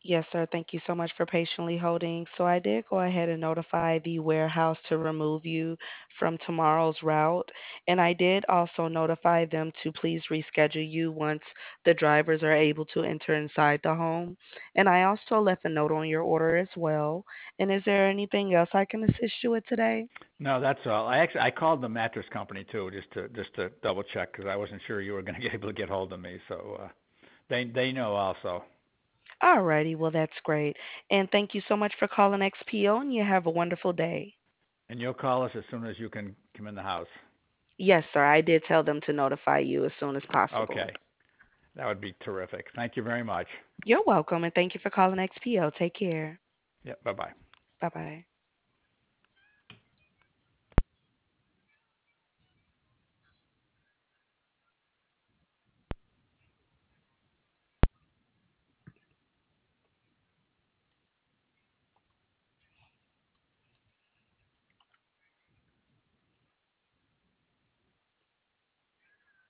Yes, sir. Thank you so much for patiently holding. So I did go ahead and notify the warehouse to remove you from tomorrow's route. And I did also notify them to please reschedule you once the drivers are able to enter inside the home. And I also left a note on your order as well. And is there anything else I can assist you with today? No, that's all. I called the mattress company too, just to double check because I wasn't sure you were going to get able to get hold of me. So they know also, Alrighty, well, that's great. And thank you so much for calling XPO, and you have a wonderful day. and you'll call us as soon as you can come in the house. Yes, sir. I did tell them to notify you as soon as possible. Okay, that would be terrific. Thank you very much. You're welcome, and thank you for calling XPO. Take care. Yeah, bye bye. Bye bye.